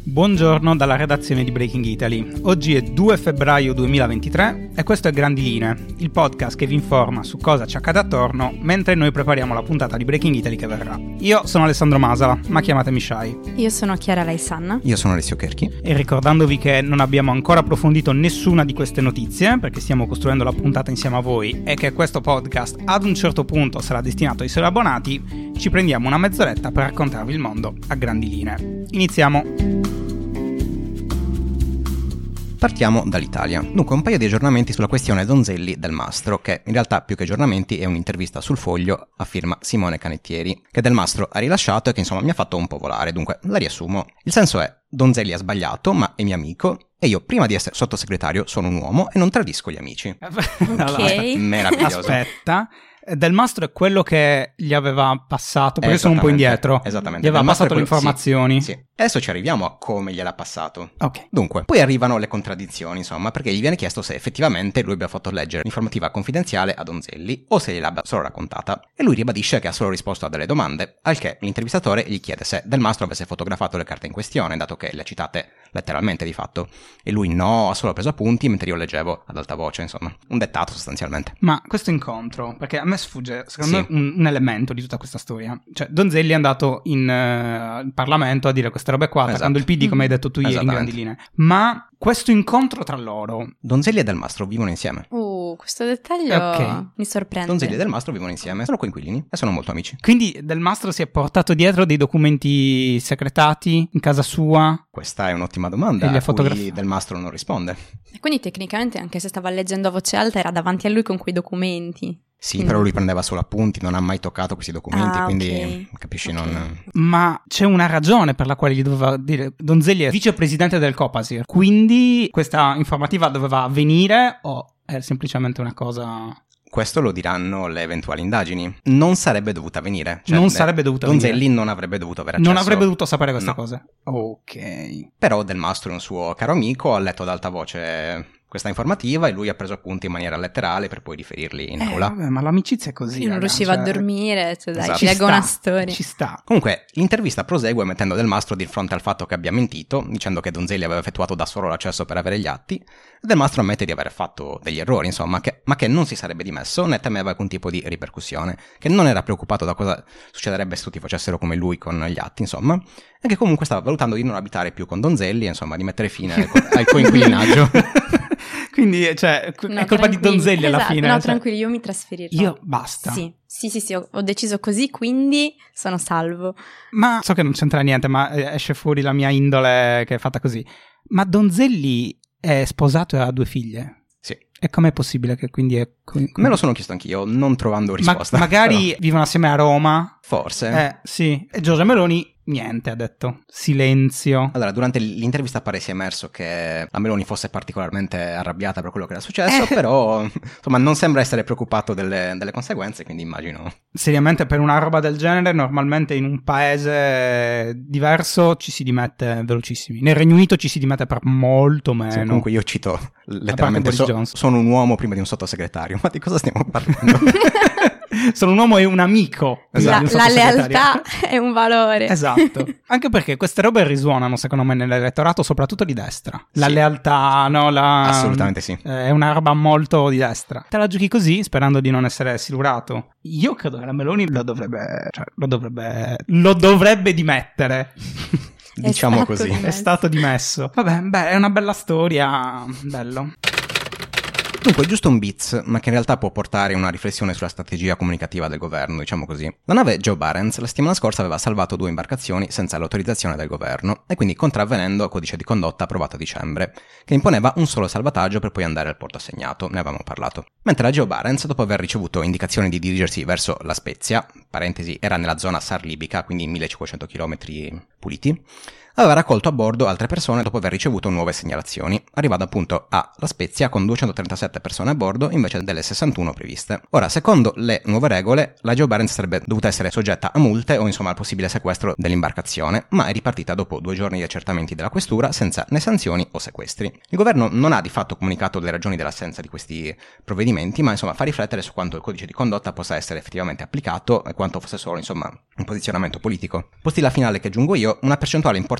Buongiorno dalla redazione di Breaking Italy. Oggi è 2 febbraio 2023 e questo è Grandi Linee, il podcast che vi informa su cosa ci accade attorno mentre noi prepariamo la puntata di Breaking Italy che verrà. Io sono Alessandro Masala, ma chiamatemi Shai. Io sono Chiara Laisanna. Io sono Alessio Kerchi. E ricordandovi che non abbiamo ancora approfondito nessuna di queste notizie, perché stiamo costruendo la puntata insieme a voi e che questo podcast ad un certo punto sarà destinato ai suoi abbonati, ci prendiamo una mezz'oretta per raccontarvi il mondo a grandi linee. Iniziamo! Partiamo dall'Italia. Dunque, un paio di aggiornamenti sulla questione Donzelli Del Mastro, che in realtà più che aggiornamenti è un'intervista sul Foglio a firma Simone Canettieri, che Del Mastro ha rilasciato e che insomma mi ha fatto un po' volare. Dunque, la riassumo. Il senso è: Donzelli ha sbagliato, ma è mio amico, e io prima di essere sottosegretario sono un uomo e non tradisco gli amici. Ok. Meraviglioso. Aspetta. Del Mastro è quello che gli aveva passato, perché sono un po' Esattamente, indietro. esattamente. Gli aveva Del Mastro passato le è quello- informazioni. Sì. Adesso ci arriviamo a come gliel'ha passato. Ok. Dunque, poi arrivano le contraddizioni, insomma, perché gli viene chiesto se effettivamente lui abbia fatto leggere l'informativa confidenziale a Donzelli o se gliel'abbia solo raccontata. E lui ribadisce che ha solo risposto a delle domande, al che l'intervistatore gli chiede se Del Mastro avesse fotografato le carte in questione, dato che le ha citate letteralmente di fatto. E lui no, ha solo preso appunti mentre io leggevo ad alta voce, insomma. Un dettato sostanzialmente. Ma questo incontro, perché a me sfugge, secondo Sì. me, un elemento di tutta questa storia. Cioè, Donzelli è andato in Parlamento a dire queste robe qua, attaccando il PD, come hai detto tu ieri, in grandi linee. Ma questo incontro tra loro... Donzelli e Del Mastro vivono insieme. Questo dettaglio Ok. mi sorprende. Donzelli e Del Mastro vivono insieme, sono coinquilini e sono molto amici. Quindi Del Mastro si è portato dietro dei documenti segretati in casa sua? Questa è un'ottima domanda E li ha a cui fotografi- Del Mastro non risponde. E quindi tecnicamente, anche se stava leggendo a voce alta, era davanti a lui con quei documenti. Sì, Quindi- però lui prendeva solo appunti, non ha mai toccato questi documenti, Ah, quindi ok. capisci, Ok. non... Ma c'è una ragione per la quale gli doveva dire... Donzelli è vicepresidente del Copasir, quindi questa informativa doveva avvenire o è semplicemente una cosa... Questo lo diranno le eventuali indagini. Non sarebbe dovuta avvenire. Non sarebbe dovuta Donzelli avvenire. non avrebbe dovuto avere accesso. Non avrebbe dovuto sapere queste No. cose. Ok. Però Del Mastro è un suo caro amico, ha letto ad alta voce questa informativa e lui ha preso appunti in maniera letterale per poi riferirli in aula. Vabbè, ma l'amicizia è così. Io non raga, riusciva cioè, a dormire, cioè dai, Esatto. ci ci leggo sta, una storia. Ci sta. Comunque, l'intervista prosegue mettendo Del Mastro di fronte al fatto che abbia mentito, dicendo che Donzelli aveva effettuato da solo l'accesso per avere gli atti. Del Mastro ammette di aver fatto degli errori, insomma, ma che non si sarebbe dimesso né temeva alcun tipo di ripercussione, che non era preoccupato da cosa succederebbe se tutti facessero come lui con gli atti, insomma, e che comunque stava valutando di non abitare più con Donzelli, insomma, di mettere fine al coinquilinaggio. Quindi, cioè, No, è colpa di tranquilli. Donzelli alla Esatto, fine. No, cioè. tranquilli, io mi trasferirò. Io basta. Sì, ho deciso così, quindi sono salvo. Ma so che non c'entra niente, ma esce fuori la mia indole che è fatta così. Ma Donzelli è sposato e ha 2 figlie. Sì. E com'è possibile che quindi è... Me lo sono chiesto anch'io, non trovando risposta. magari però vivono assieme a Roma. forse. Sì. E Giorgia Meloni, niente, ha detto. Silenzio. Allora, durante l'intervista pare sia emerso che la Meloni fosse particolarmente arrabbiata per quello che era successo, però insomma non sembra essere preoccupato delle conseguenze, quindi immagino... Seriamente, per una roba del genere, normalmente in un paese diverso ci si dimette velocissimi. Nel Regno Unito ci si dimette per molto meno. Sì, comunque io cito letteralmente, Boris Johnson. sono un uomo prima di un sottosegretario, ma di cosa stiamo parlando? Sono un uomo e un amico. Esatto. Di un La sottosegretario. lealtà è un valore. Esatto. Anche perché queste robe risuonano, secondo me, nell'elettorato, soprattutto di destra. La Sì. lealtà, no? Assolutamente sì. È una roba molto di destra. Te la giochi così, sperando di non essere silurato. Io credo che la Meloni lo dovrebbe dimettere. Diciamo stato così. dimesso. È stato dimesso. Vabbè, è una bella storia. Bello. Dunque, giusto un bits, ma che in realtà può portare una riflessione sulla strategia comunicativa del governo, diciamo così. La nave Joe Barents la settimana scorsa aveva salvato 2 imbarcazioni senza l'autorizzazione del governo, e quindi contravvenendo al codice di condotta approvato a dicembre, che imponeva un solo salvataggio per poi andare al porto assegnato, ne avevamo parlato. Mentre la Joe Barents, dopo aver ricevuto indicazioni di dirigersi verso La Spezia, parentesi, era nella zona SAR libica, quindi 1500 km puliti, aveva raccolto a bordo altre persone dopo aver ricevuto nuove segnalazioni, arrivando appunto a La Spezia con 237 persone a bordo invece delle 61 previste. Ora, secondo le nuove regole, la Joe Barents sarebbe dovuta essere soggetta a multe o insomma al possibile sequestro dell'imbarcazione, ma è ripartita dopo 2 giorni di accertamenti della questura senza né sanzioni o sequestri. Il governo non ha di fatto comunicato le ragioni dell'assenza di questi provvedimenti, ma insomma fa riflettere su quanto il codice di condotta possa essere effettivamente applicato e quanto fosse solo insomma un posizionamento politico. Posti la finale che aggiungo io, una percentuale importante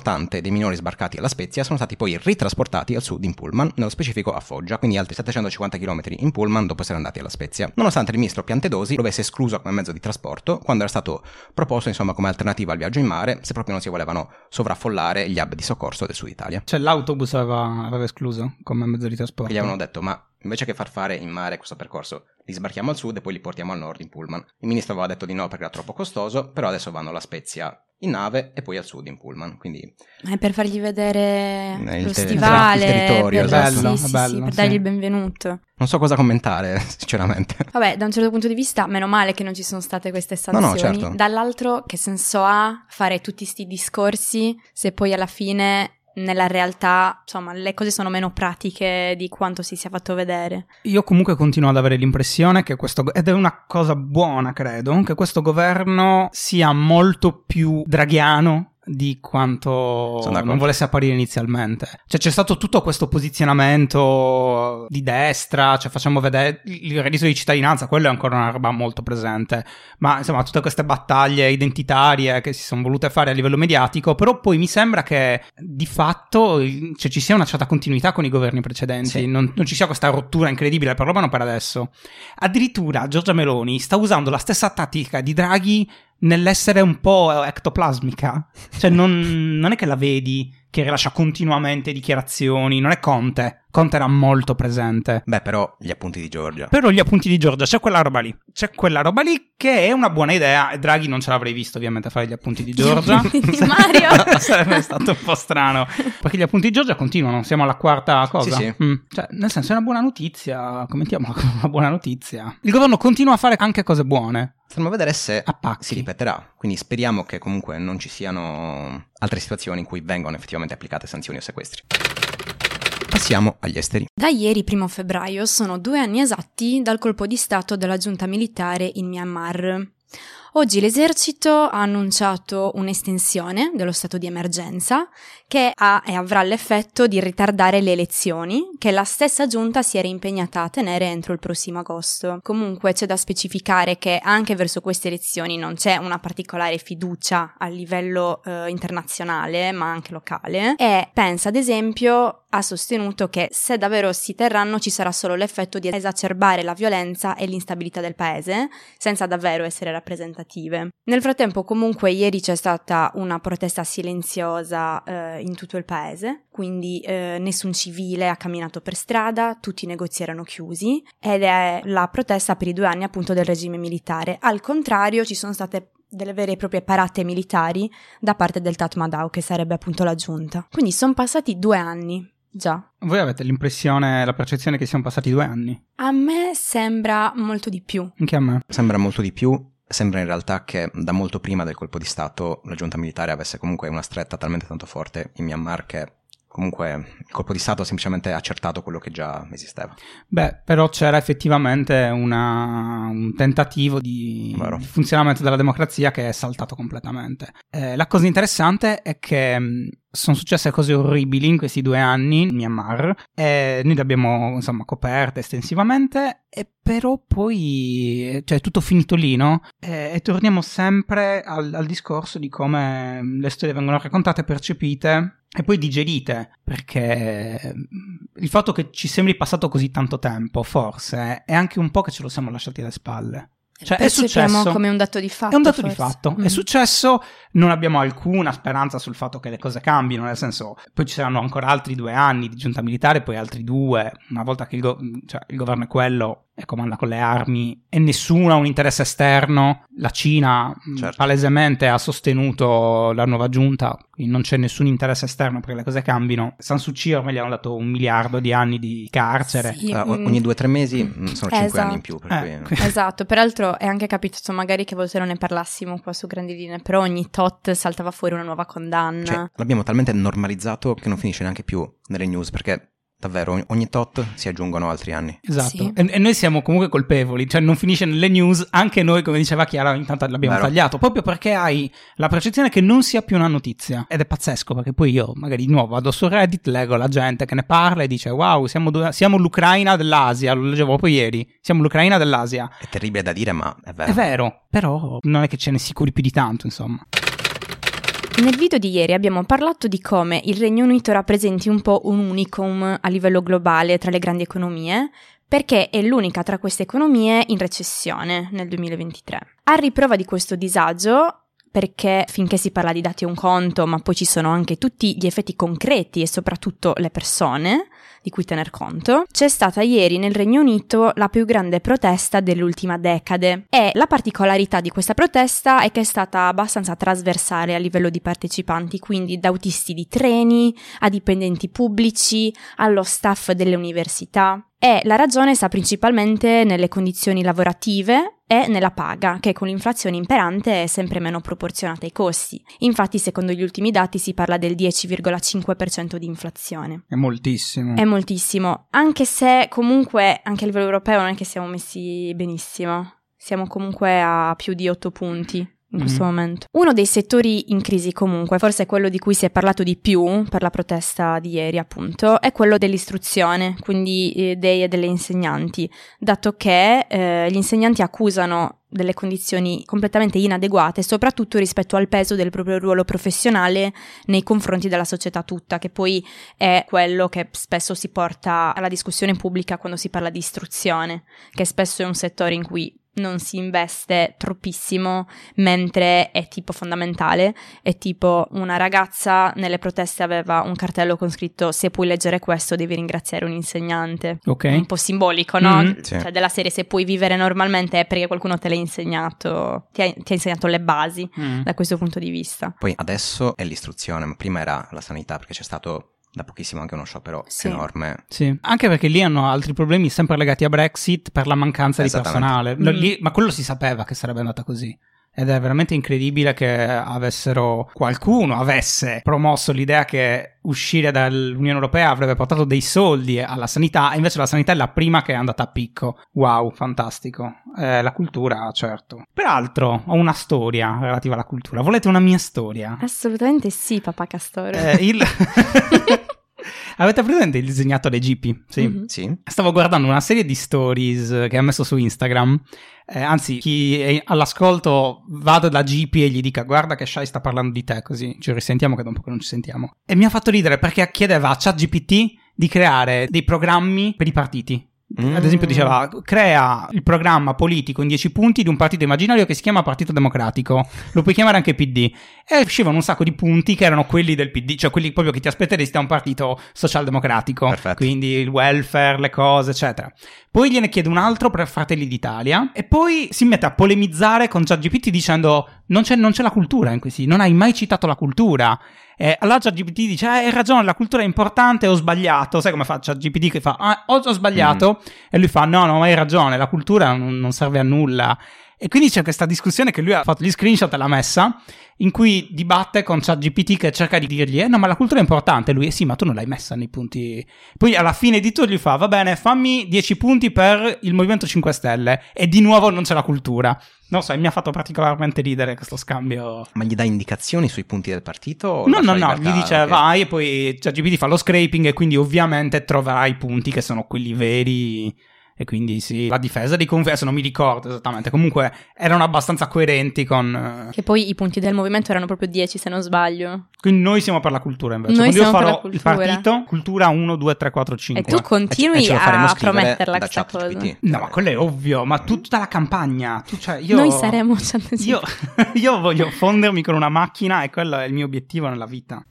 importante dei minori sbarcati alla Spezia sono stati poi ritrasportati al sud in pullman, nello specifico a Foggia, quindi altri 750 km in pullman dopo essere andati alla Spezia, nonostante il ministro Piantedosi lo avesse escluso come mezzo di trasporto quando era stato proposto insomma come alternativa al viaggio in mare, se proprio non si volevano sovraffollare gli hub di soccorso del sud Italia. Cioè l'autobus aveva escluso come mezzo di trasporto. Gli avevano detto, ma invece che far fare in mare questo percorso, li sbarchiamo al sud e poi li portiamo al nord in pullman. Il ministro aveva detto di no perché era troppo costoso, però adesso vanno alla Spezia in nave e poi al sud in pullman, quindi... È per fargli vedere lo il stivale, territorio, bello, sì, bello, per dargli il benvenuto. Non so cosa commentare, sinceramente. Vabbè, da un certo punto di vista, meno male che non ci sono state queste sanzioni. No, certo. Dall'altro, che senso ha fare tutti sti discorsi se poi alla fine... nella realtà, insomma, le cose sono meno pratiche di quanto si sia fatto vedere. Io comunque continuo ad avere l'impressione che ed è una cosa buona, credo, che questo governo sia molto più draghiano di quanto non volesse apparire inizialmente. Cioè c'è stato tutto questo posizionamento di destra, cioè facciamo vedere il reddito di cittadinanza, quello è ancora una roba molto presente, ma insomma tutte queste battaglie identitarie che si sono volute fare a livello mediatico, però poi mi sembra che di fatto ci sia una certa continuità con i governi precedenti, sì. non ci sia questa rottura incredibile, perlomeno per adesso. Addirittura Giorgia Meloni sta usando la stessa tattica di Draghi nell'essere un po' ectoplasmica, cioè non è che la vedi che rilascia continuamente dichiarazioni, non è Conte era molto presente. Beh, però gli appunti di Giorgia, c'è quella roba lì che è una buona idea, e Draghi non ce l'avrei visto ovviamente fare gli appunti di Giorgia. Mario! Sarebbe stato un po' strano, perché gli appunti di Giorgia continuano, siamo alla quarta cosa. Sì. Cioè, nel senso, è una buona notizia, commentiamola come una buona notizia. Il governo continua a fare anche cose buone. Stiamo a vedere se si ripeterà, quindi speriamo che comunque non ci siano altre situazioni in cui vengono effettivamente applicate sanzioni o sequestri. Passiamo agli esteri. Da ieri, 1 febbraio, sono 2 anni esatti dal colpo di stato della giunta militare in Myanmar. Oggi l'esercito ha annunciato un'estensione dello stato di emergenza che ha e avrà l'effetto di ritardare le elezioni che la stessa giunta si era impegnata a tenere entro il prossimo agosto. Comunque c'è da specificare che anche verso queste elezioni non c'è una particolare fiducia a livello internazionale ma anche locale, e pensa ad esempio ha sostenuto che se davvero si terranno ci sarà solo l'effetto di esacerbare la violenza e l'instabilità del paese senza davvero essere rappresentative. Nel frattempo comunque ieri c'è stata una protesta silenziosa in tutto il paese, quindi nessun civile ha camminato per strada, tutti i negozi erano chiusi ed è la protesta per i 2 anni appunto del regime militare. Al contrario ci sono state delle vere e proprie parate militari da parte del Tatmadaw, che sarebbe appunto la giunta. Quindi sono passati 2 anni. Già. Voi avete la percezione che siano passati 2 anni? A me sembra molto di più. Anche a me. Sembra molto di più. Sembra in realtà che da molto prima del colpo di stato la giunta militare avesse comunque una stretta talmente tanto forte in Myanmar che comunque il colpo di stato ha semplicemente accertato quello che già esisteva. Beh, però c'era effettivamente un tentativo di funzionamento della democrazia che è saltato completamente. La cosa interessante è che sono successe cose orribili in questi 2 anni in Myanmar e noi le abbiamo insomma coperte estensivamente, e però poi cioè è tutto finito lì, no? E torniamo sempre al discorso di come le storie vengono raccontate, percepite e poi digerite, perché il fatto che ci sembri passato così tanto tempo forse è anche un po' che ce lo siamo lasciati alle spalle. Cioè è successo come un dato di fatto. È un dato di fatto. È successo, non abbiamo alcuna speranza sul fatto che le cose cambino, nel senso, poi ci saranno ancora altri 2 anni di giunta militare, poi altri 2, una volta che il governo è quello e comanda con le armi e nessuno ha un interesse esterno. La Cina palesemente ha sostenuto la nuova giunta, quindi non c'è nessun interesse esterno perché le cose cambino. San Suu Kyi ormai gli hanno dato 1 miliardo di anni di carcere. Sì. Ogni 2-3 mesi sono 5 anni in più. Per cui... Esatto, peraltro è anche capitato magari che volentieri ne parlassimo qua su Grandi Linee, però ogni tot saltava fuori una nuova condanna. Cioè, l'abbiamo talmente normalizzato che non finisce neanche più nelle news, perché davvero ogni tot si aggiungono altri anni. Esatto, sì. E noi siamo comunque colpevoli, cioè non finisce nelle news, anche noi, come diceva Chiara, intanto l'abbiamo tagliato, proprio perché hai la percezione che non sia più una notizia, ed è pazzesco, perché poi io magari di nuovo vado su Reddit, leggo la gente che ne parla e dice wow, siamo l'Ucraina dell'Asia, lo leggevo proprio ieri, siamo l'Ucraina dell'Asia. È terribile da dire, ma è vero. È vero, però non è che ce ne sicuri più di tanto, insomma. Nel video di ieri abbiamo parlato di come il Regno Unito rappresenti un po' un unicum a livello globale tra le grandi economie, perché è l'unica tra queste economie in recessione nel 2023. A riprova di questo disagio, perché finché si parla di dati è un conto, ma poi ci sono anche tutti gli effetti concreti e soprattutto le persone di cui tener conto, c'è stata ieri nel Regno Unito la più grande protesta dell'ultima decade e la particolarità di questa protesta è che è stata abbastanza trasversale a livello di partecipanti, quindi da autisti di treni, a dipendenti pubblici, allo staff delle università. E la ragione sta principalmente nelle condizioni lavorative e nella paga, che con l'inflazione imperante è sempre meno proporzionata ai costi. Infatti, secondo gli ultimi dati, si parla del 10,5% di inflazione. È moltissimo. È moltissimo, anche se comunque anche a livello europeo non è che siamo messi benissimo. Siamo comunque a più di 8 punti. In questo momento. Uno dei settori in crisi comunque, forse quello di cui si è parlato di più per la protesta di ieri appunto, è quello dell'istruzione, quindi dei e delle insegnanti, dato che gli insegnanti accusano delle condizioni completamente inadeguate, soprattutto rispetto al peso del proprio ruolo professionale nei confronti della società tutta, che poi è quello che spesso si porta alla discussione pubblica quando si parla di istruzione, che spesso è un settore in cui non si investe troppissimo, mentre è tipo fondamentale. È tipo una ragazza nelle proteste aveva un cartello con scritto: se puoi leggere questo devi ringraziare un insegnante. Ok. Un po' simbolico, no? Sì. Cioè della serie, se puoi vivere normalmente è perché qualcuno te l'ha insegnato, ti ha insegnato le basi da questo punto di vista. Poi adesso è l'istruzione, ma prima era la sanità, perché c'è stato da pochissimo anche uno sciopero enorme. Sì, anche perché lì hanno altri problemi sempre legati a Brexit per la mancanza di personale. Ma quello si sapeva che sarebbe andata così. Ed è veramente incredibile che qualcuno avesse promosso l'idea che uscire dall'Unione Europea avrebbe portato dei soldi alla sanità, e invece la sanità è la prima che è andata a picco. Wow, fantastico. La cultura, certo. Peraltro, ho una storia relativa alla cultura. Volete una mia storia? Assolutamente sì, papà Castoro. Avete presente il disegnatore GP? Sì. Mm-hmm. Sì. Stavo guardando una serie di stories che ha messo su Instagram. Anzi, chi è all'ascolto vado da GP e gli dica: guarda che Shai sta parlando di te, così ci risentiamo, che da un po' che non ci sentiamo. E mi ha fatto ridere perché chiedeva a ChatGPT di creare dei programmi per i partiti. Ad esempio diceva: crea il programma politico in 10 punti di un partito immaginario che si chiama Partito Democratico, lo puoi chiamare anche PD, e uscivano un sacco di punti che erano quelli del PD, cioè quelli proprio che ti aspetteresti da un partito socialdemocratico. Perfetto. Quindi il welfare, le cose eccetera. Poi gliene chiede un altro per Fratelli d'Italia e poi si mette a polemizzare con ChatGPT dicendo: non c'è la cultura in questi, non hai mai citato la cultura. Allora ChatGPT dice: hai ragione, la cultura è importante, ho sbagliato. Sai come fa ChatGPT che fa: ho sbagliato? E lui fa: no, hai ragione, la cultura non serve a nulla. E quindi c'è questa discussione che lui ha fatto gli screenshot e l'ha messa, in cui dibatte con ChatGPT che cerca di dirgli: no, ma la cultura è importante. E lui: sì, ma tu non l'hai messa nei punti. Poi alla fine di tutto gli fa: va bene, fammi 10 punti per il Movimento 5 Stelle. E di nuovo non c'è la cultura. Non so, mi ha fatto particolarmente ridere questo scambio. Ma gli dà indicazioni sui punti del partito? O No, gli dice vai, e poi ChatGPT fa lo scraping e quindi ovviamente troverai i punti che sono quelli veri. E quindi sì, la difesa dei confini, adesso non mi ricordo esattamente, comunque erano abbastanza coerenti con... Che poi i punti del movimento erano proprio 10 se non sbaglio. Quindi noi siamo per la cultura invece. Noi quindi io farò per la il partito, cultura 1, 2, 3, 4, 5. E tu continui a prometterla questa cosa. No, ma quello è ovvio, ma tutta la campagna. Noi saremo... Io voglio fondermi con una macchina e quello è il mio obiettivo nella vita.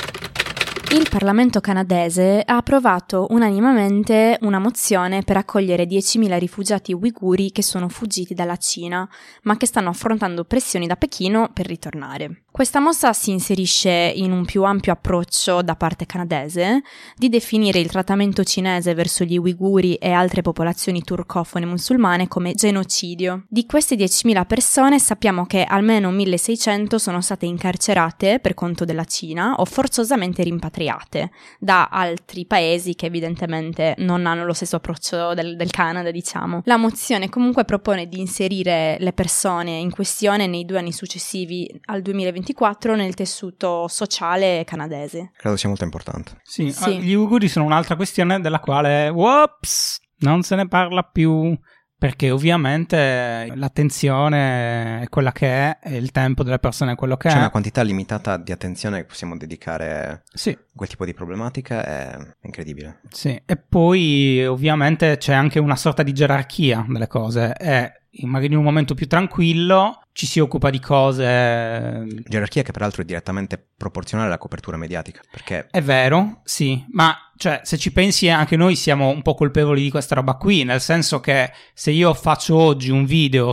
Il Parlamento canadese ha approvato unanimemente una mozione per accogliere 10.000 rifugiati uiguri che sono fuggiti dalla Cina, ma che stanno affrontando pressioni da Pechino per ritornare. Questa mossa si inserisce in un più ampio approccio da parte canadese di definire il trattamento cinese verso gli uiguri e altre popolazioni turcofone musulmane come genocidio. Di queste 10.000 persone sappiamo che almeno 1.600 sono state incarcerate per conto della Cina o forzosamente rimpatriate da altri paesi che evidentemente non hanno lo stesso approccio del Canada, diciamo. La mozione comunque propone di inserire le persone in questione nei 2 anni successivi al 2024 nel tessuto sociale canadese. Credo sia molto importante. Sì. Gli uiguri sono un'altra questione della quale non se ne parla più. Perché ovviamente l'attenzione è quella che è, e il tempo delle persone è quello che C'è è. una quantità limitata di attenzione che possiamo dedicare Sì. a quel tipo di problematica, è incredibile. Sì, e poi ovviamente c'è anche una sorta di gerarchia delle cose, e magari in un momento più tranquillo ci si occupa di cose... Gerarchia che peraltro è direttamente proporzionale alla copertura mediatica, perché... È vero, sì, ma cioè se ci pensi anche noi siamo un po' colpevoli di questa roba qui, nel senso che se io faccio oggi un video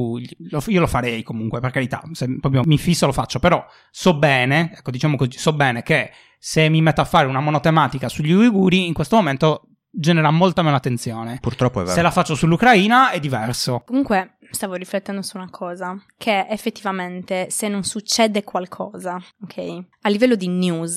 io lo farei comunque, per carità, se proprio mi fisso lo faccio, però so bene, ecco diciamo così, so bene che se mi metto a fare una monotematica sugli uiguri in questo momento genera molta meno attenzione. Purtroppo è vero. Se la faccio sull'Ucraina è diverso. Comunque stavo riflettendo su una cosa, che effettivamente se non succede qualcosa, ok? A livello di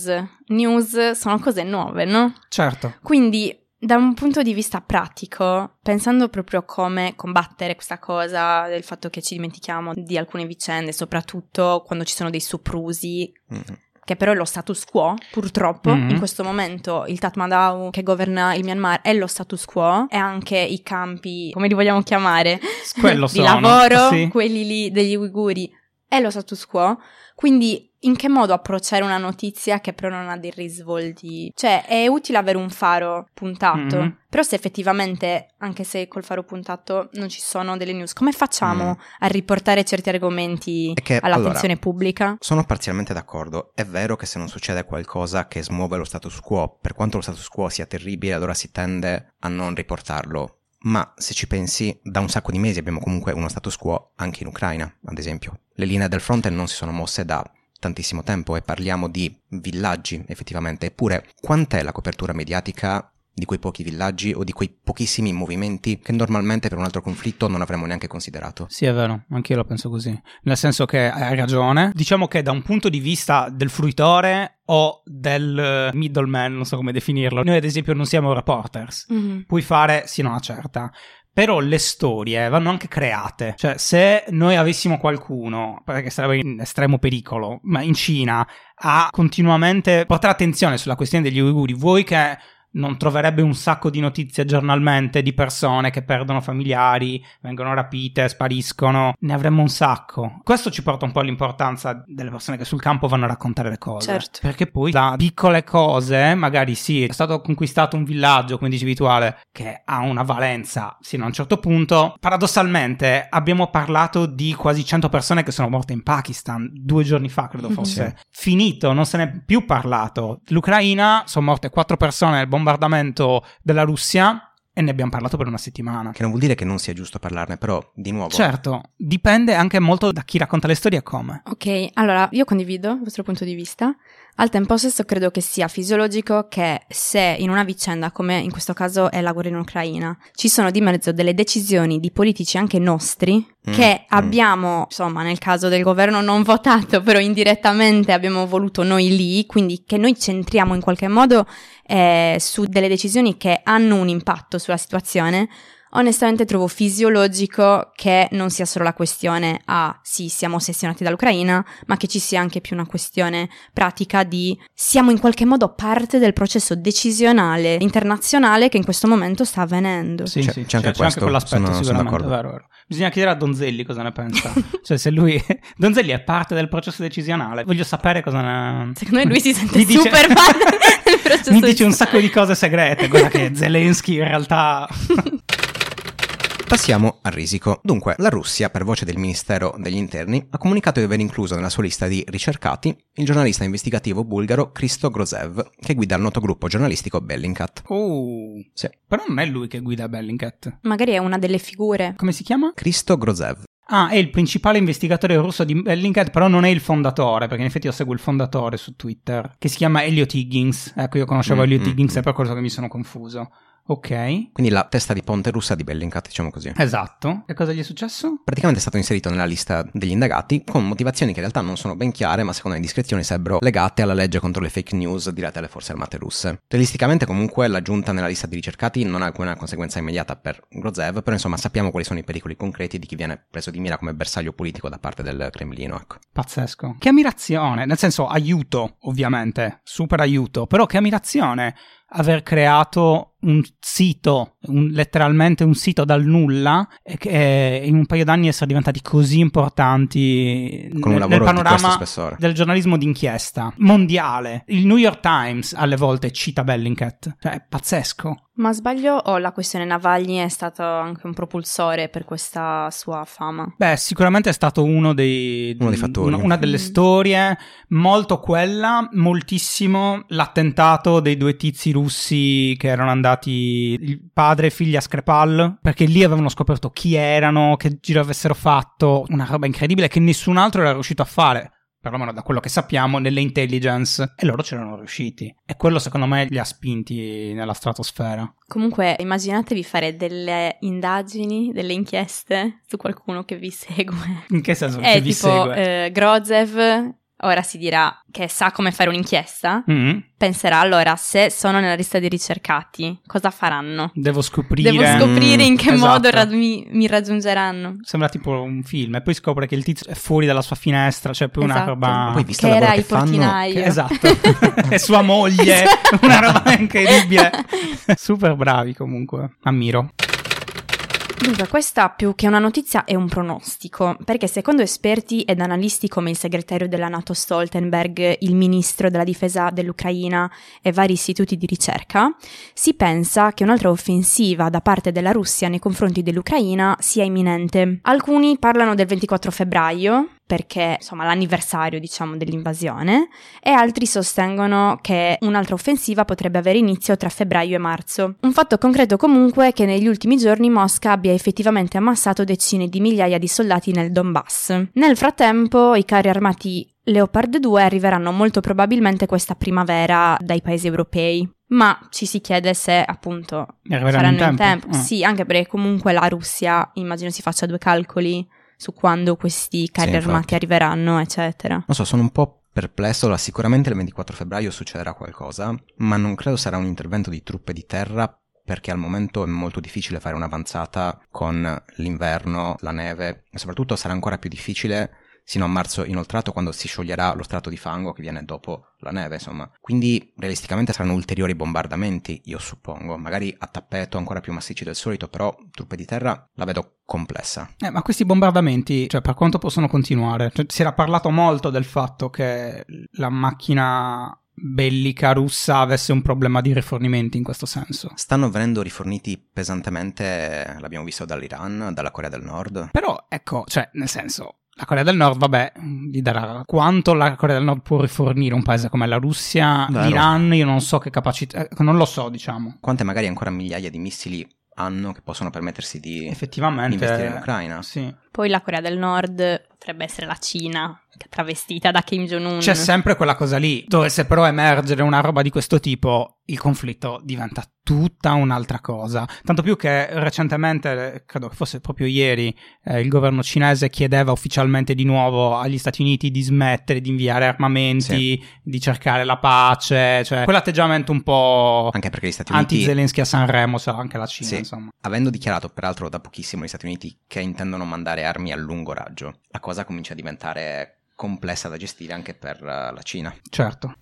news sono cose nuove, no? Certo. Quindi da un punto di vista pratico, pensando proprio come combattere questa cosa del fatto che ci dimentichiamo di alcune vicende, soprattutto quando ci sono dei soprusi, che però è lo status quo, purtroppo. In questo momento il Tatmadaw che governa il Myanmar è lo status quo, e anche i campi, come li vogliamo chiamare, Quello di sono, lavoro, sì. quelli lì degli uiguri, è lo status quo. Quindi in che modo approcciare una notizia che però non ha dei risvolti? Cioè è utile avere un faro puntato, però se effettivamente, anche se col faro puntato non ci sono delle news, come facciamo a riportare certi argomenti all'attenzione pubblica? Sono parzialmente d'accordo. È vero che se non succede qualcosa che smuove lo status quo, per quanto lo status quo sia terribile, allora si tende a non riportarlo. Ma se ci pensi, da un sacco di mesi abbiamo comunque uno status quo anche in Ucraina, ad esempio. Le linee del fronte non si sono mosse da tantissimo tempo e parliamo di villaggi effettivamente. Eppure, quant'è la copertura mediatica di quei pochi villaggi o di quei pochissimi movimenti che normalmente per un altro conflitto non avremmo neanche considerato? Sì, è vero, anche io la penso così. Nel senso che hai ragione. Diciamo che da un punto di vista del fruitore o del middleman, non so come definirlo, noi ad esempio non siamo reporters. Puoi fare sino a una certa. Però le storie vanno anche create. Cioè, se noi avessimo qualcuno, perché sarebbe in estremo pericolo, ma in Cina, a continuamente portare attenzione sulla questione degli uiguri, vuoi che non troverebbe un sacco di notizie giornalmente di persone che perdono familiari, vengono rapite, spariscono, ne avremmo un sacco. Questo ci porta un po' all'importanza delle persone che sul campo vanno a raccontare le cose. Certo. Perché poi da piccole cose, magari sì, è stato conquistato un villaggio, come dicevi tu Ale, che ha una valenza sino a un certo punto. Paradossalmente abbiamo parlato di quasi 100 persone che sono morte in Pakistan 2 giorni fa, credo fosse. Finito, non se ne è più parlato. L'Ucraina, sono morte 4 persone nel bombardamento della Russia e ne abbiamo parlato per una settimana. Che non vuol dire che non sia giusto parlarne, però di nuovo... Certo, dipende anche molto da chi racconta le storie e come. Ok, allora io condivido il vostro punto di vista. Al tempo stesso credo che sia fisiologico che se in una vicenda, come in questo caso è la guerra in Ucraina, ci sono di mezzo delle decisioni di politici anche nostri che abbiamo, insomma nel caso del governo non votato, però indirettamente abbiamo voluto noi lì, quindi che noi centriamo in qualche modo su delle decisioni che hanno un impatto sulla situazione. Onestamente trovo fisiologico che non sia solo la questione sì, siamo ossessionati dall'Ucraina, ma che ci sia anche più una questione pratica di siamo in qualche modo parte del processo decisionale internazionale che in questo momento sta avvenendo. Sì, c'è anche questo, quell'aspetto, sono sicuramente, vero. Bisogna chiedere a Donzelli cosa ne pensa. Cioè se lui... Donzelli è parte del processo decisionale, voglio sapere cosa ne... Secondo me lui si sente super parte del processo mi dice un sacco di cose segrete, guarda che Zelensky in realtà... Passiamo al risico. Dunque, la Russia, per voce del Ministero degli Interni, ha comunicato di aver incluso nella sua lista di ricercati il giornalista investigativo bulgaro Hristo Grozev, che guida il noto gruppo giornalistico Bellingcat. Sì. Però non è lui che guida Bellingcat. Magari è una delle figure. Come si chiama? Hristo Grozev. Ah, è il principale investigatore russo di Bellingcat, però non è il fondatore, perché in effetti io seguo il fondatore su Twitter, che si chiama Elliot Higgins. Ecco, io conoscevo Elliot Higgins, è per quello che mi sono confuso. Ok. Quindi la testa di ponte russa di Bellingcat, diciamo così. Esatto. E cosa gli è successo? Praticamente è stato inserito nella lista degli indagati con motivazioni che in realtà non sono ben chiare, ma secondo le indiscrezioni sarebbero legate alla legge contro le fake news dirette alle forze armate russe. Realisticamente comunque l'aggiunta nella lista di ricercati non ha alcuna conseguenza immediata per Grozev, però insomma sappiamo quali sono i pericoli concreti di chi viene preso di mira come bersaglio politico da parte del Cremlino, ecco. Pazzesco. Che ammirazione, nel senso aiuto ovviamente, super aiuto, però che ammirazione aver creato un sito, letteralmente un sito dal nulla, e che in un paio d'anni essere diventati così importanti con un lavoro nel panorama di questo spessore del giornalismo d'inchiesta mondiale. Il New York Times alle volte cita Bellingcat, cioè è pazzesco. Ma sbaglio o la questione Navalny è stato anche un propulsore per questa sua fama? Beh, sicuramente è stato uno dei fattori. Una delle storie, molto quella, moltissimo l'attentato dei 2 tizi russi che erano andati, il padre e figlia a Skripal, perché lì avevano scoperto chi erano, che giro avessero fatto, una roba incredibile che nessun altro era riuscito a fare. Perlomeno da quello che sappiamo, nelle intelligence, e loro c'erano riusciti. E quello secondo me li ha spinti nella stratosfera. Comunque immaginatevi fare delle indagini, delle inchieste su qualcuno che vi segue. In che senso che vi segue? Grozev ora si dirà che sa come fare un'inchiesta, penserà allora se sono nella lista dei ricercati cosa faranno? Devo scoprire in che esatto. modo mi raggiungerano. Sembra tipo un film e poi scopre che il tizio è fuori dalla sua finestra, cioè più una roba poi visto che il era lavoro il che fanno portinaio esatto e sua moglie una roba incredibile. Super bravi comunque, ammiro. Dunque, questa più che una notizia è un pronostico, perché secondo esperti ed analisti come il segretario della NATO Stoltenberg, il ministro della difesa dell'Ucraina e vari istituti di ricerca, si pensa che un'altra offensiva da parte della Russia nei confronti dell'Ucraina sia imminente. Alcuni parlano del 24 febbraio, perché insomma l'anniversario diciamo dell'invasione, e altri sostengono che un'altra offensiva potrebbe avere inizio tra febbraio e marzo. Un fatto concreto comunque è che negli ultimi giorni Mosca abbia effettivamente ammassato decine di migliaia di soldati nel Donbass. Nel frattempo i carri armati Leopard 2 arriveranno molto probabilmente questa primavera dai paesi europei. Ma ci si chiede se appunto saranno in tempo. Sì, anche perché comunque la Russia immagino si faccia 2 calcoli su quando questi carri armati arriveranno, eccetera. Non so, sono un po' perplesso. Sicuramente il 24 febbraio succederà qualcosa, ma non credo sarà un intervento di truppe di terra, perché al momento è molto difficile fare un'avanzata con l'inverno, la neve, e soprattutto sarà ancora più difficile sino a marzo inoltrato, quando si scioglierà lo strato di fango che viene dopo la neve, insomma. Quindi realisticamente saranno ulteriori bombardamenti, io suppongo, magari a tappeto ancora più massicci del solito, però truppe di terra la vedo complessa. Ma questi bombardamenti, cioè, per quanto possono continuare? Cioè, si era parlato molto del fatto che la macchina bellica russa avesse un problema di rifornimenti in questo senso. Stanno venendo riforniti pesantemente, l'abbiamo visto dall'Iran, dalla Corea del Nord. Però, ecco, cioè, nel senso, la Corea del Nord, vabbè, gli darà quanto la Corea del Nord può rifornire un paese come la Russia, l'Iran, io non so che capacità, non lo so, diciamo. Quante magari ancora migliaia di missili hanno che possono permettersi di effettivamente investire in Ucraina. Sì. Poi la Corea del Nord potrebbe essere la Cina, che è travestita da Kim Jong-un. C'è sempre quella cosa lì. Dovesse però emergere una roba di questo tipo, il conflitto diventa tutta un'altra cosa. Tanto più che recentemente, credo che fosse proprio ieri, il governo cinese chiedeva ufficialmente di nuovo agli Stati Uniti di smettere di inviare armamenti, di cercare la pace, cioè quell'atteggiamento un po' anche perché gli Stati Uniti anti-Zelensky a Sanremo sarà anche la Cina, insomma. Avendo dichiarato peraltro da pochissimo gli Stati Uniti che intendono mandare armi a lungo raggio, la cosa comincia a diventare complessa da gestire anche per la Cina. Certo.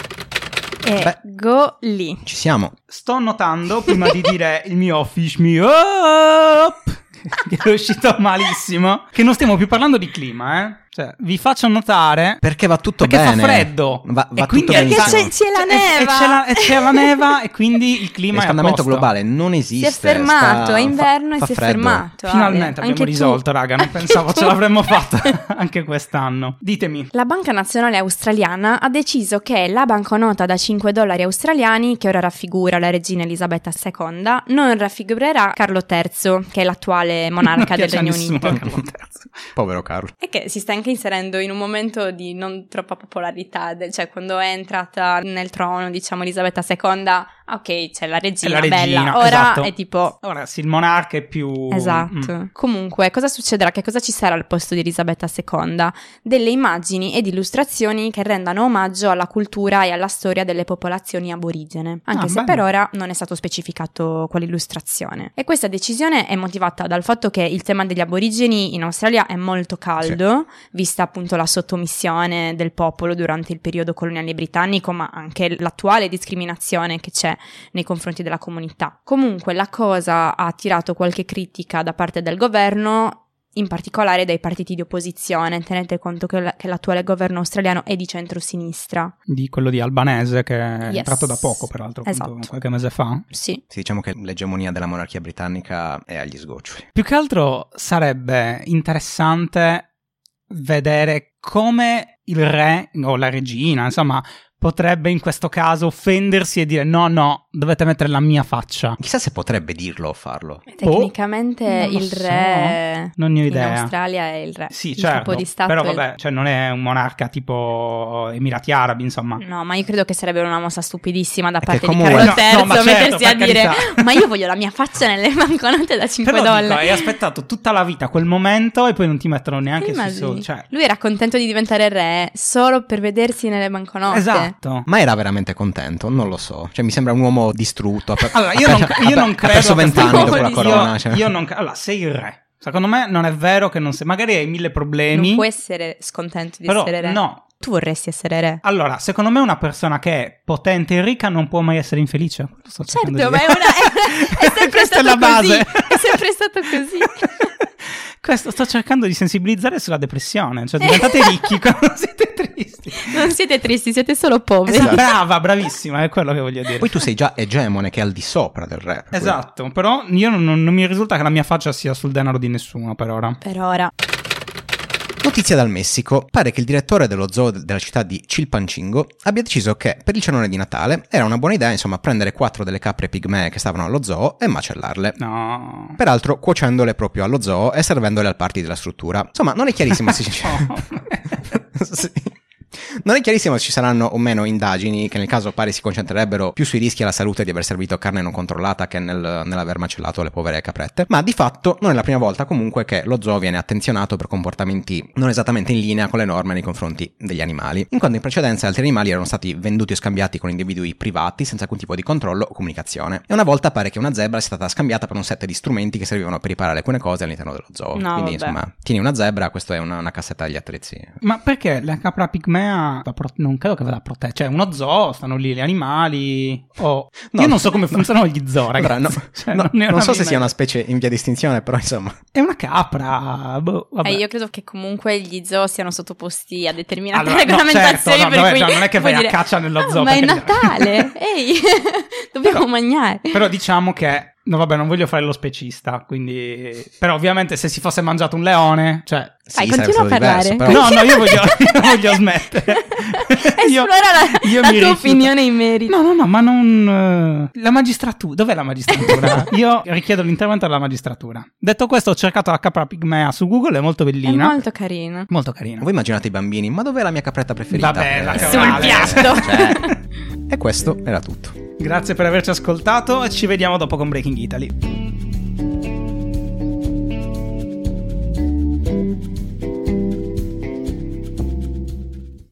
Go lì. Ci siamo. Sto notando, prima di dire il mio fish me up, che è uscito malissimo, che non stiamo più parlando di clima, Cioè, vi faccio notare perché va tutto perché bene. Fa freddo. Va e quindi tutto perché c'è la neva. C'è la neva e quindi il clima è a posto. Il riscaldamento globale non esiste. Si è fermato, è inverno e si è fermato. Finalmente abbiamo risolto, raga, non pensavo ce l'avremmo fatta anche quest'anno. Ditemi. La Banca Nazionale Australiana ha deciso che la banconota da $5 australiani, che ora raffigura la regina Elisabetta II, non raffigurerà Carlo III, che è l'attuale monarca del Regno Unito. Povero Carlo. E che si sta anche inserendo in un momento di non troppa popolarità, cioè quando è entrata nel trono, diciamo, Elisabetta II, ok, c'è la regina, bella, ora esatto. È tipo... Ora sì, il monarca è più... Esatto. Comunque, cosa succederà? Che cosa ci sarà al posto di Elisabetta II? Delle immagini ed illustrazioni che rendano omaggio alla cultura e alla storia delle popolazioni aborigene, anche se per ora non è stato specificato quale illustrazione. E questa decisione è motivata dal fatto che il tema degli aborigeni in Australia è molto caldo, vista appunto la sottomissione del popolo durante il periodo coloniale britannico, ma anche l'attuale discriminazione che c'è nei confronti della comunità. Comunque la cosa ha attirato qualche critica da parte del governo, in particolare dai partiti di opposizione. Tenete conto che l'attuale governo australiano è di centrosinistra. Di quello di Albanese, che è entrato da poco, peraltro, esatto. Qualche mese fa. Sì, diciamo che l'egemonia della monarchia britannica è agli sgoccioli. Più che altro sarebbe interessante vedere come il re o la regina, insomma, potrebbe in questo caso offendersi e dire no, dovete mettere la mia faccia. Chissà se potrebbe dirlo o farlo. Tecnicamente il re non ne ho idea. in Australia è il re. Sì, il certo, capo di stato però vabbè, cioè non è un monarca tipo Emirati Arabi, insomma. No, ma io credo che sarebbe una mossa stupidissima da È parte che di comunque- Carlo III ma certo, mettersi a per dire carità. ma io voglio la mia faccia nelle banconote da 5 Però dollari. dico, hai aspettato tutta la vita quel momento e poi non ti mettono neanche sui Immagini. soldi, cioè. Lui era contento di diventare re solo per vedersi nelle banconote. Esatto. Ma era veramente contento? Non lo so. Cioè, mi sembra un uomo distrutto. Allora, io non Ha credo perso che 20 anni sia- dopo la Io- corona. Cioè. Allora, sei il re. Secondo me non è vero che non sei. Magari hai mille problemi. Non può essere scontento di però essere re. no. Tu vorresti essere re. Allora, secondo me una persona che è potente e ricca non può mai essere infelice. Lo sto Certo, cercando ma di è, dire. è sempre Questa è stato la base. così. È sempre stato così. Questo sto cercando di sensibilizzare sulla depressione. Cioè, diventate ricchi quando siete tristi. Non siete tristi, siete solo poveri. Esatto. Brava, bravissima, è quello che voglio dire. Poi tu sei già egemone, che è al di sopra del re. per cui- Esatto, però io non mi risulta che la mia faccia sia sul denaro di nessuno per ora. Per ora. Notizia dal Messico. Pare che il direttore dello zoo della città di Chilpancingo abbia deciso che per il cenone di Natale era una buona idea, insomma, prendere 4 delle capre pigmee che stavano allo zoo e macellarle. No. Peraltro cuocendole proprio allo zoo e servendole al party della struttura. Insomma, non è chiarissimo se Sì. Non è chiarissimo se ci saranno o meno indagini, che nel caso pare si concentrerebbero più sui rischi alla salute di aver servito carne non controllata che nell'aver macellato le povere caprette. Ma di fatto non è la prima volta comunque che lo zoo viene attenzionato per comportamenti non esattamente in linea con le norme nei confronti degli animali, in quanto in precedenza altri animali erano stati venduti o scambiati con individui privati senza alcun tipo di controllo o comunicazione. E una volta pare che una zebra sia stata scambiata per un set di strumenti che servivano per riparare alcune cose all'interno dello zoo. No, Quindi vabbè. insomma, tieni una zebra, questo è una cassetta degli attrezzi. Ma perché la capra pigmea non credo che vada protetta? Cioè, uno zoo, stanno lì gli animali. No, io non so come funzionano gli zoo, Allora, ragazzi. no, Cioè, no, ne ho non so una se sia una minima specie in via di estinzione, però insomma. idea. È una capra. Boh, vabbè. Io credo che comunque gli zoo siano sottoposti a determinate Allora, no, regolamentazioni. certo, no, per vabbè, cui cioè, non è che vai vuol a caccia nello zoo, Ma è perché- Natale, ehi, dobbiamo mangiare. Però diciamo che. No, vabbè, non voglio fare lo specista, quindi. Però ovviamente se si fosse mangiato un leone, cioè. Vai, Sì, continua sarebbe a stato diverso, parlare. però- No, io voglio smettere. Esplora io la mi tua rifiuto. opinione in merito. No, ma non. La magistratura. Dov'è la magistratura? Io richiedo l'intervento della magistratura. Detto questo, ho cercato la capra pigmea su Google, è molto È bellina. molto carino. Molto carina. Voi immaginate i bambini, ma dov'è la mia capretta preferita? Vabbè, la Sul cavalli. piatto. Cioè, e questo era tutto. Grazie per averci ascoltato e ci vediamo dopo con Breaking Italy.